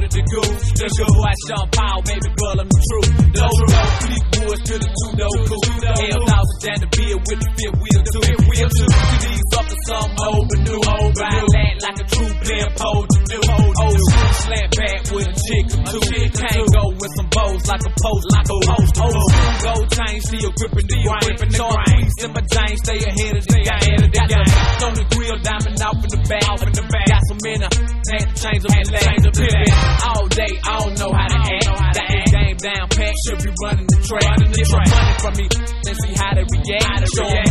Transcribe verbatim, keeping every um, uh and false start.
of the goose. The good boy Sean Paul, baby girl, I'm the truth. Low road, Fleet Woods to the two-door coupe. Hell thousand down the bill with the fifth wheel too. Wheel too. To these suckers, some old but new. Ride that like a true player pole to do. Old school slant back with a chick or two. Can't go with some bows like a post, like a post. Old school gold chain, still gripping the grain. Tall tweets in my jeans, stay ahead of the game. Got the on the grill, diamond off in the back. Got some men up, had to change them, had to change them. All day, I don't know how to act. Got this game down pat, should be running the track. Get some money from me, then see how they react. Show 'em